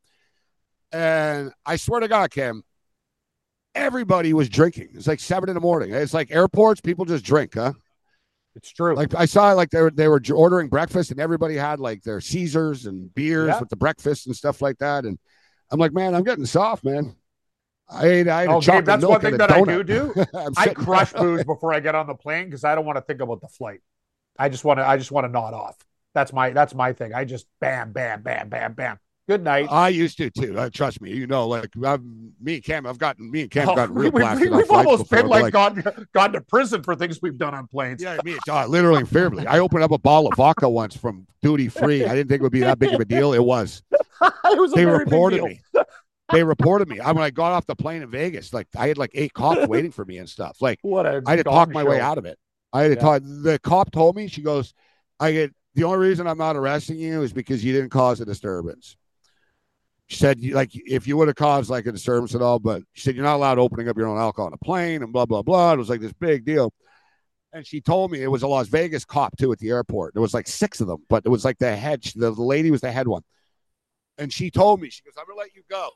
And I swear to God, Kim, everybody was drinking. It's like seven in the morning. It's like airports, people just drink, huh? It's true. Like I saw, like they were they were ordering breakfast, and everybody had like their Caesars and beers Yeah. with the breakfast and stuff like that. And I'm like, man, I'm getting soft, man. I ate, I ate Oh, a Gabe, chocolate that's milk one thing and a that I donut. do do. I'm I sitting- crush booze before I get on the plane because I don't want to think about the flight. I just want to. I just want to nod off. That's my. That's my thing. I just bam, bam, bam, bam, bam. Good night. I used to too. Uh, trust me, you know, like I've, me and Cam, I've gotten me and Cam Oh, gotten we, real we, blasted we, on we've flights almost before, been but, like, gone gone to prison for things we've done on planes. yeah, me, uh, literally and figuratively. I opened up a bottle of vodka once from duty free. I didn't think it would be that big of a deal. It was. It was a They very big reported deal. me. They reported me. I when I got off the plane in Vegas, like I had like eight cops waiting for me and stuff. Like What a I had to gong talk my way show. out of it. I had to Yeah. talk. The cop told me, she goes, I get the only reason I'm not arresting you is because you didn't cause a disturbance. She said, you- like, if you would have caused like a disturbance at all, but she said, you're not allowed opening up your own alcohol on a plane and blah, blah, blah. It was like this big deal. And she told me it was a Las Vegas cop too at the airport. There was like six of them, but it was like the head, the lady was the head one. And she told me, she goes, I'm going to let you go.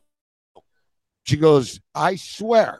She goes, I swear,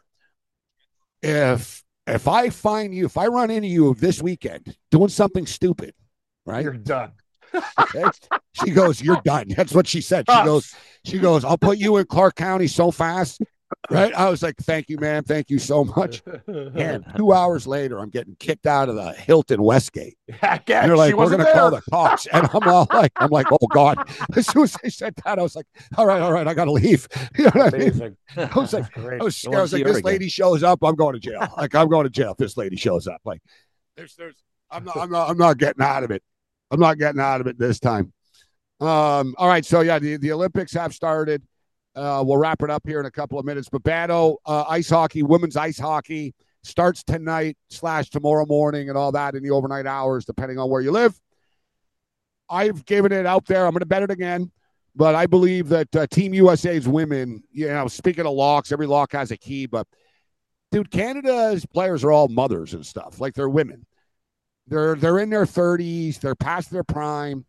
if if I find you, if I run into you this weekend doing something stupid, right? You're done. Okay? She goes, you're done. That's what she said. She goes, she goes, I'll put you in Clark County so fast. Right? I was like, thank you, man. Thank you so much. And two hours later, I'm getting kicked out of the Hilton Westgate. Yeah, And they're like, she we're wasn't going to call there. the cops. And I'm all like, I'm like, oh God. As soon as they said that, I was like, all right, all right, I got to leave. You know what I mean? Amazing. I was like, Great. I was scared. wanna I was see like, her this again. lady shows up, I'm going to jail. Like, I'm going to jail if this lady shows up. Like, there's, there's, I'm not, I'm not, I'm not getting out of it. I'm not getting out of it this time. Um, all right, so yeah, the, the Olympics have started. Uh, we'll wrap it up here in a couple of minutes. But Bado, uh, ice hockey, women's ice hockey starts tonight slash tomorrow morning and all that in the overnight hours, depending on where you live. I've given it out there. I'm going to bet it again. But I believe that uh, Team U S A's women, you know, speaking of locks, every lock has a key. But, dude, Canada's players are all mothers and stuff. Like, they're women. They're, they're in their thirties. They're past their prime.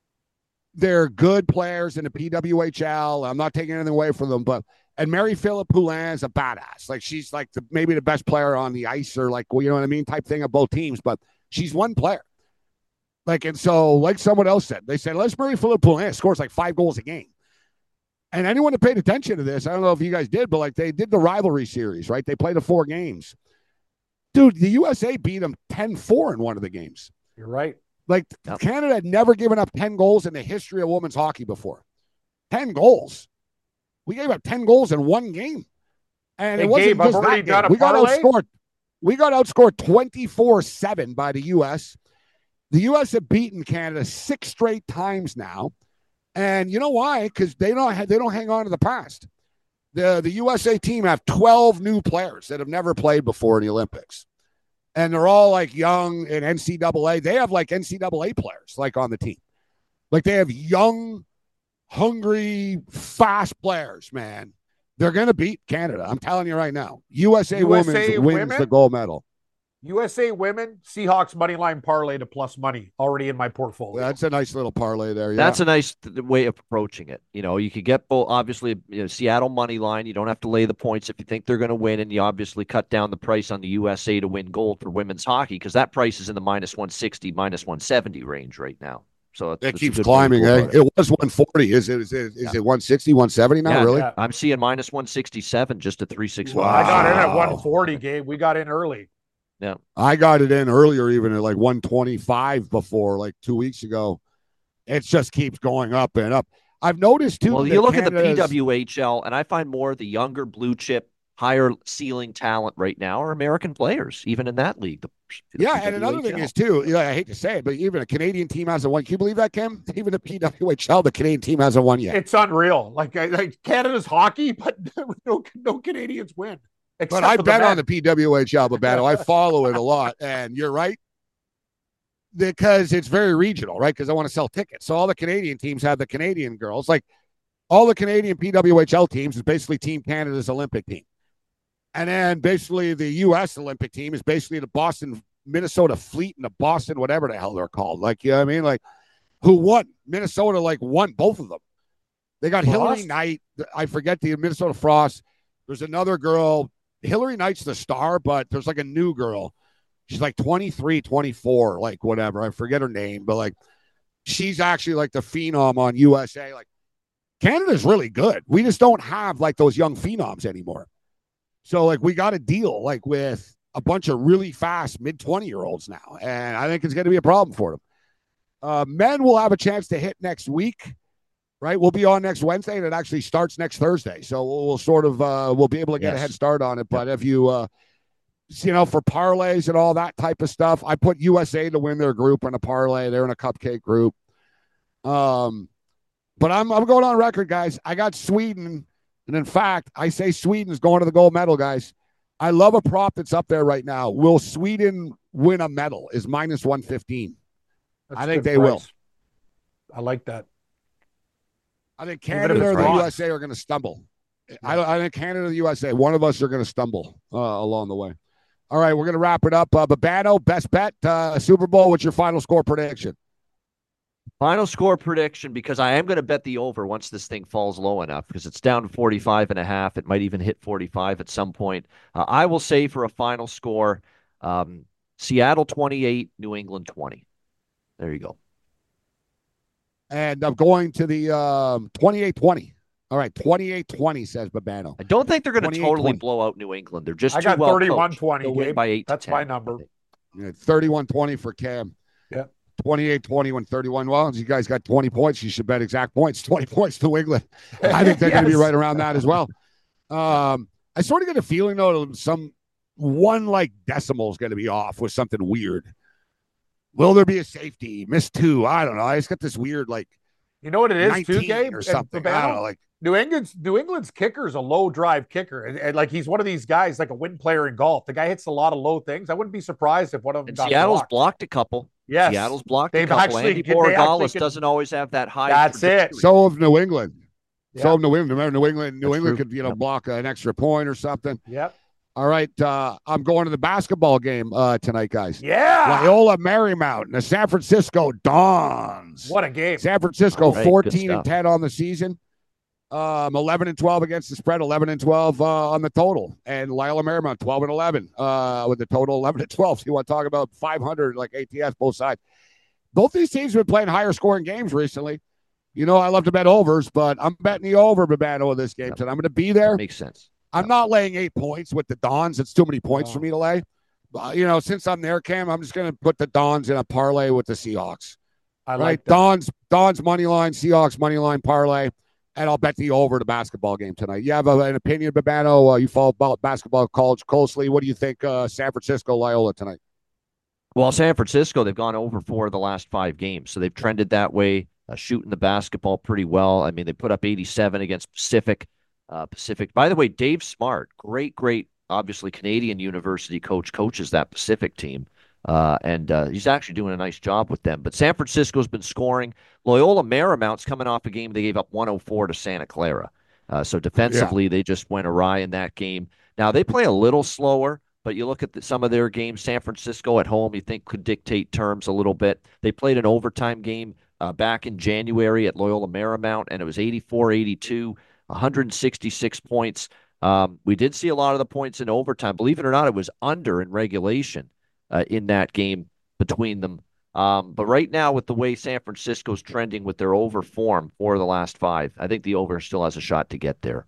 They're good players in the P W H L. I'm not taking anything away from them, but and Mary Phillip Poulin is a badass. Like, she's like the, maybe the best player on the ice, or like, well, you know what I mean, type thing of both teams. But she's one player. Like, and so like someone else said, they said, unless Mary Phillip Poulin scores like five goals a game. And anyone that paid attention to this, I don't know if you guys did, but like they did the rivalry series, right? They played the four games. Dude, the U S A beat them ten four in one of the games. You're right. Like, Yep. Canada had never given up ten goals in the history of women's hockey before. ten goals. We gave up ten goals in one game. And Hey, it wasn't Gabe, I've just already that done game. a We got parlay. outscored. We got outscored twenty-four seven by the U S. The U S have beaten Canada six straight times now. And you know why? Because they don't have, they don't hang on to the past. The the U S A team have twelve new players that have never played before in the Olympics. And they're all like young in N C double A. They have like N C double A players like on the team. Like, they have young, hungry, fast players, man, They're going to beat Canada. I'm telling you right now. U S A, U S A Women's wins women? the gold medal. U S A women, Seahawks money line parlay to plus money already in my portfolio. That's a nice little parlay there. Yeah. That's a nice th- way of approaching it. You know, you could get both, obviously, you know, Seattle money line. You don't have to lay the points if you think they're going to win, and you obviously cut down the price on the U S A to win gold for women's hockey because that price is in the minus one sixty, minus one seventy range right now. So it keeps climbing. Eh? It. it was one forty. Is it? Is it? Is yeah. it one sixty, one seventy now? Yeah, really? Yeah. I'm seeing minus one sixty-seven just at three sixty-one. Wow. I got in at one forty, Gabe. We got in early. Yeah, I got it in earlier, even at like one twenty-five before, like two weeks ago. It just keeps going up and up. I've noticed too. Well, you look Canada's... at the P W H L, and I find more of the younger blue chip, higher ceiling talent right now are American players, even in that league. The, the yeah, P W H L. And another thing is too. You know, I hate to say it, but even a Canadian team hasn't won. Can you believe that, Kim? Even the P W H L, the Canadian team hasn't won yet. It's unreal. Like, like Canada's hockey, but no, no Canadians win. But I bet on the P W H L, Babano. I follow it a lot, and you're right. Because it's very regional, right? Because I want to sell tickets. So all the Canadian teams have the Canadian girls. Like all the Canadian P W H L teams is basically Team Canada's Olympic team. And then basically the U S Olympic team is basically the Boston, Minnesota Fleet and the Boston, whatever the hell they're called. Like, you know what I mean? Like, who won? Minnesota, like, won both of them. They got Frost? Hillary Knight. I forget the Minnesota Frost. There's another girl. Hillary Knight's the star, but there's like a new girl. She's like twenty-three, twenty-four, like whatever. I forget her name, but like she's actually like the phenom on U S A. Like Canada's really good. We just don't have like those young phenoms anymore. So like we got to deal like with a bunch of really fast mid twenty year olds now. And I think it's going to be a problem for them. Uh, men will have a chance to hit next week. Right, we'll be on next Wednesday, and it actually starts next Thursday. So we'll, we'll sort of uh, we'll be able to get yes. a head start on it. But yep. if you, uh, you know, for parlays and all that type of stuff, I put U S A to win their group in a parlay. They're in a cupcake group. Um, but I'm I'm going on record, guys. I got Sweden, and in fact, I say Sweden's going to the gold medal, guys. I love a prop that's up there right now. Will Sweden win a medal? Is minus one fifteen. I think they price. will. I like that. I think Canada or the U S A are going to stumble. Yeah. I, I think Canada or the U S A, one of us are going to stumble uh, along the way. All right, we're going to wrap it up. Uh, Babano, best bet, uh, Super Bowl. What's your final score prediction? Final score prediction, because I am going to bet the over once this thing falls low enough, because it's down to forty-five and a half. It might even hit forty-five at some point. Uh, I will say for a final score, um, Seattle twenty-eight, New England twenty. There you go. And I'm going to the um, twenty-eight twenty. All right, twenty-eight twenty, says Babano. I don't think they're going to totally blow out New England. They're just I too got well thirty-one twenty. They'll win by eight. That's my number. Yeah, thirty-one twenty for Cam. Yeah. twenty-eight twenty when thirty-one. Well, you guys got twenty points. You should bet exact points. twenty points to New England. I think they're yes. going to be right around that as well. Um, I sort of get a feeling, though, some one like decimal is going to be off with something weird. Will there be a safety? Miss two. I don't know. I just got this weird, like, you know what it is, too, Gabe? Or something. I don't know, like, New England's New England's kicker is a low drive kicker, and, and like he's one of these guys, like a win player in golf. The guy hits a lot of low things. I wouldn't be surprised if one of them. And got Seattle's blocked. blocked a couple. Yes, Seattle's blocked They've a couple. Actually, Andy Borregales doesn't always have that high. That's it. So of New England. Yeah. So of New England. Remember, New England. New That's England true. could you know Yep. block an extra point or something. Yep. All right, uh, I'm going to the basketball game uh, tonight, guys. Yeah. Loyola Marymount and the San Francisco Dons. What a game. San Francisco, All right, fourteen and ten on the season. Um, eleven and twelve against the spread, eleven and twelve uh, on the total. And Loyola Marymount, twelve and eleven uh, with the total eleven and twelve. So you want to talk about five hundred like A T S, both sides. Both these teams have been playing higher scoring games recently. You know, I love to bet overs, but I'm betting the over, Babano, of this game. So I'm going to be there. That makes sense. I'm not laying eight points with the Dons. It's too many points oh. for me to lay. Uh, you know, since I'm there, Cam, I'm just going to put the Dons in a parlay with the Seahawks. I right? like that. Dons, Dons money line, Seahawks money line parlay, and I'll bet the over the basketball game tonight. You have a, an opinion, Babano? Uh, you follow about basketball college closely. What do you think, uh, San Francisco, Loyola tonight? Well, San Francisco, they've gone over four of the last five games, so they've trended that way, uh, shooting the basketball pretty well. I mean, they put up eighty-seven against Pacific. Uh, Pacific. By the way, Dave Smart, great, great, obviously Canadian university coach, coaches that Pacific team. Uh, and uh, he's actually doing a nice job with them. But San Francisco's been scoring. Loyola Marymount's coming off a game they gave up one oh four to Santa Clara. Uh, so defensively, yeah. they just went awry in that game. Now, they play a little slower, but you look at the, some of their games, San Francisco at home, you think could dictate terms a little bit. They played an overtime game uh, back in January at Loyola Marymount, and it was eighty-four eighty-two, one hundred sixty-six points. Um, we did see a lot of the points in overtime. Believe it or not, it was under in regulation uh, in that game between them. Um, but right now, with the way San Francisco's trending with their over form for the last five, I think the over still has a shot to get there.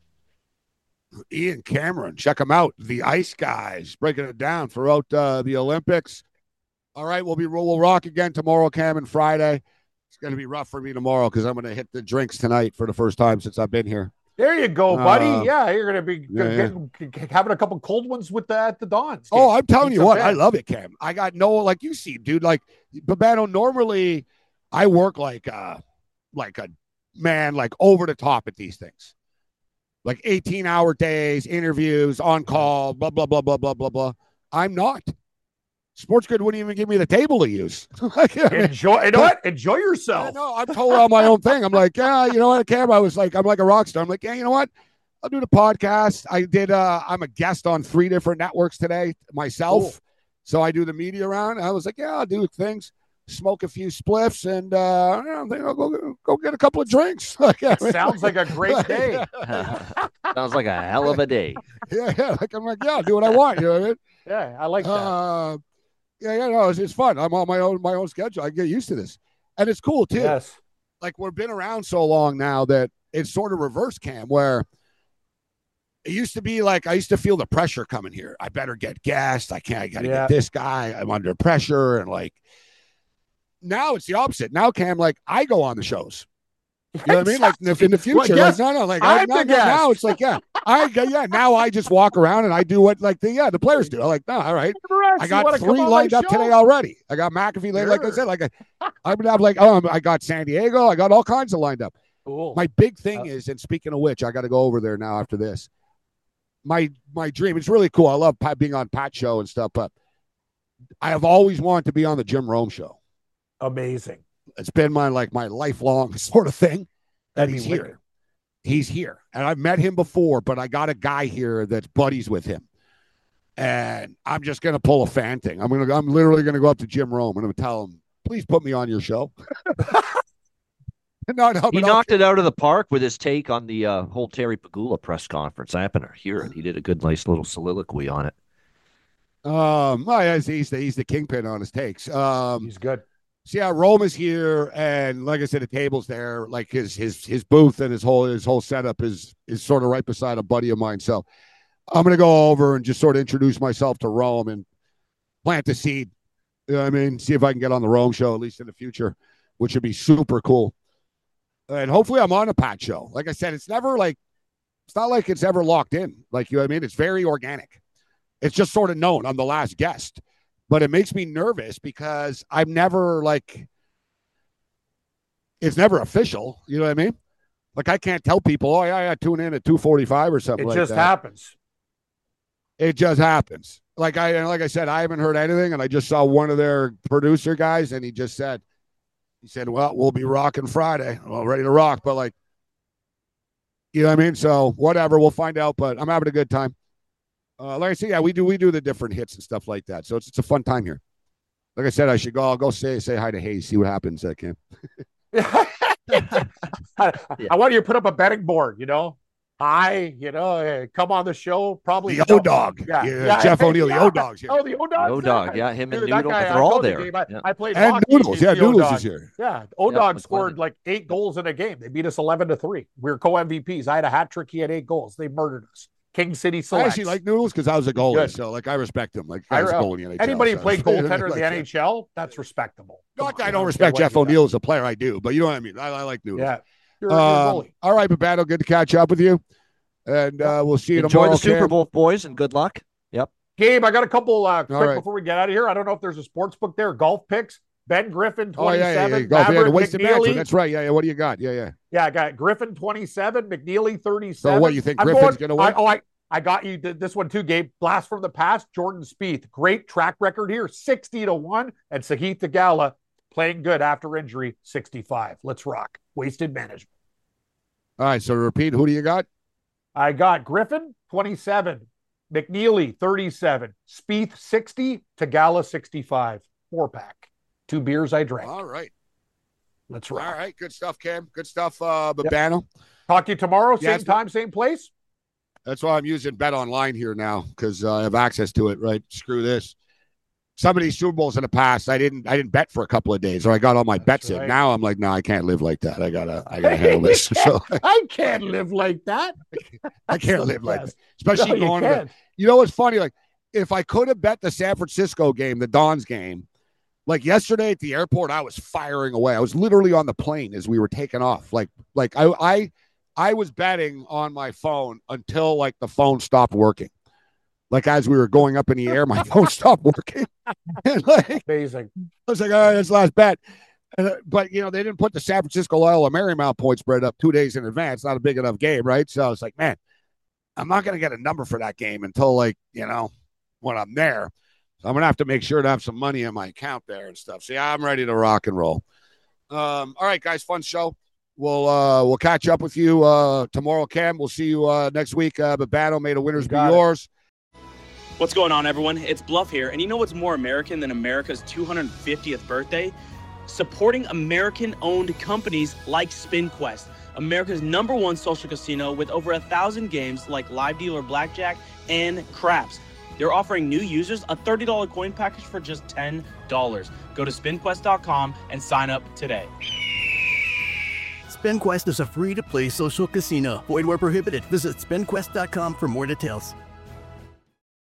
Ian Cameron, check them out. The Ice Guys, breaking it down throughout uh, the Olympics. All right, we'll be we'll rock again tomorrow, Cam, and Friday. It's going to be rough for me tomorrow because I'm going to hit the drinks tonight for the first time since I've been here. There you go, buddy. Uh, yeah, you're going to be yeah, getting, having a couple cold ones with the, at the Dons. Oh, I'm telling you what, bad. I love it, Cam. I got no, like you see, dude, like, Babano, normally I work like, uh, like a man, like over the top at these things. Like eighteen hour days, interviews, on call, blah, blah, blah, blah, blah, blah, blah. I'm not. Sports Grid wouldn't even give me the table to use. like, I mean, enjoy, you know what? Enjoy yourself. No, I'm totally on my own thing. I'm like, yeah, you know what, Cam? I was like, I'm like a rock star. I'm like, yeah, you know what? I'll do the podcast. I did. Uh, I'm a guest on three different networks today myself. Cool. So I do the media round. I was like, yeah, I'll do things, smoke a few spliffs, and uh, I think I'll go go get a couple of drinks. like, yeah, sounds like a great day. Sounds like a hell of a day. yeah, yeah. Like I'm like, yeah, I'll do what I want. You know what I mean? Yeah, I like that. Uh, Yeah, yeah, no, it's, it's fun. I'm on my own my own schedule. I get used to this. And it's cool, too. Yes. Like, we've been around so long now that it's sort of reverse, Cam, where it used to be like I used to feel the pressure coming here. I better get guests. I can't, I got to yeah. get this guy. I'm under pressure. And, like, now it's the opposite. Now, Cam, like, I go on the shows. You know what I mean? Like in the, in the future, well, yes, like, no, no, like I, no, no, now it's like, yeah, I, yeah, now I just walk around and I do what like the yeah the players do. I'm like, no, all right, I got three lined up today already. I got McAfee, sure. like I said, like I, I'm gonna have like oh, I got San Diego, I got all kinds of lined up. Cool. My big thing uh, is, and speaking of which, I got to go over there now after this. My my dream, it's really cool. I love being on Pat's show and stuff, but I have always wanted to be on the Jim Rome show. Amazing. It's been my like my lifelong sort of thing that he's here. He's here. And I've met him before, but I got a guy here that's buddies with him. And I'm just going to pull a fan thing. I'm going to I'm literally going to go up to Jim Rome and I'm going to tell him, "Please put me on your show." no, no, he knocked it out of the park with his take on the uh, whole Terry Pegula press conference. I happen to hear it. He did a good, nice little soliloquy on it. Um, well, he's the he's the kingpin on his takes. Um, he's good. So yeah, Rome is here, and like I said, the table's there. Like his his his booth and his whole his whole setup is is sort of right beside a buddy of mine. So I'm gonna go over and just sort of introduce myself to Rome and plant the seed. You know what I mean? See if I can get on the Rome show, at least in the future, which would be super cool. And hopefully I'm on a Pat show. Like I said, it's never like it's not like it's ever locked in. Like you know what I mean? It's very organic. It's just sort of known I'm the last guest. But it makes me nervous because I'm never like, it's never official. You know what I mean? Like I can't tell people, oh, yeah, yeah, tune in at two forty-five or something it like that. It just happens. It just happens. Like I, like I said, I haven't heard anything. And I just saw one of their producer guys and he just said, he said, well, we'll be rocking Friday. Well, ready to rock. But like, you know what I mean? So whatever, we'll find out. But I'm having a good time. Uh, like I said, yeah, we do we do the different hits and stuff like that. So it's it's a fun time here. Like I said, I should go. I'll go say say hi to Hayes, see what happens. I can. I, I want you to put up a betting board. You know, hi. You know, come on the show. Probably the O Dog. Yeah, yeah, yeah, Jeff O'Neill. The O Dog's here. Oh, the O Dog. O Dog. Yeah, him and Noodle. They're all there. I, yeah. I played and hockey. Noodles. Yeah, Noodles is here. Yeah, O Dog yeah, scored like eight goals in a game. They beat us eleven to three. We were co M V Ps. I had a hat trick. He had eight goals. They murdered us. King City Selects. I actually like Noodles because I was a goalie, Good. so like I respect him. Like I was goalie in the N H L. Anybody so. who played goaltender in the N H L, that's respectable. Not that I don't respect Jeff O'Neill as a player, I do, but you know what I mean. I, I like Noodles. Yeah, you're, uh, you're a goalie. All right, Babano, good to catch up with you, and uh, we'll see you Enjoy tomorrow. Enjoy the Super Bowl, boys, and good luck. Yep. Gabe, I got a couple uh, quick right. before we get out of here. I don't know if there's a sports book there. Golf picks. Ben Griffin, twenty-seven. Oh, yeah, yeah, yeah. Golf, Maverick, yeah, wasted McNeely. Mansion. That's right. Yeah, yeah. What do you got? Yeah, yeah. Yeah, I got Griffin, twenty-seven. McNeely, thirty-seven. So what, you think I'm Griffin's going to win? I, oh, I, I got you this one too, Gabe. Blast from the past, Jordan Spieth. Great track record here, sixty to one. And Sahith Theegala playing good after injury, sixty-five. Let's rock. Wasted management. All right, so to repeat, who do you got? I got Griffin, twenty-seven. McNeely, thirty-seven. Spieth, sixty. Tagala, sixty-five. Four pack. Two beers I drank. All right. Let's rock. All right. Good stuff, Cam. Good stuff, uh, Babano. Yep. Talk to you tomorrow, yeah, same time, same place. That's why I'm using Bet Online here now, because uh, I have access to it, right? Screw this. Some of these Super Bowls in the past, I didn't I didn't bet for a couple of days, or I got all my That's bets right. in. Now I'm like, no, I can't live like that. I gotta I gotta handle this. So I can't live like that. I can't live like that. Especially No, going you to can't. the, you know what's funny? Like, if I could have bet the San Francisco game, the Dons game, like yesterday at the airport, I was firing away. I was literally on the plane as we were taking off. Like, like I I I was betting on my phone until like the phone stopped working. Like as we were going up in the air, my phone stopped working. And like, Amazing. I was like, all right, that's the last bet. Uh, but, you know, they didn't put the San Francisco Loyola Marymount point spread up two days in advance. Not a big enough game, right? So I was like, man, I'm not going to get a number for that game until, like, you know, when I'm there. So I'm going to have to make sure to have some money in my account there and stuff. So, yeah, I'm ready to rock and roll. Um, all right, guys, fun show. We'll uh, we'll catch up with you uh, tomorrow, Cam. We'll see you uh, next week. Uh, Babano, may the winners be yours. What's going on, everyone? It's Bluff here, and you know what's more American than America's two hundred fiftieth birthday? Supporting American-owned companies like SpinQuest, America's number one social casino with over a thousand games like Live Dealer Blackjack and Craps. They're offering new users a thirty dollars coin package for just ten dollars. Go to spin quest dot com and sign up today. SpinQuest is a free-to-play social casino. Void where prohibited. Visit spin quest dot com for more details.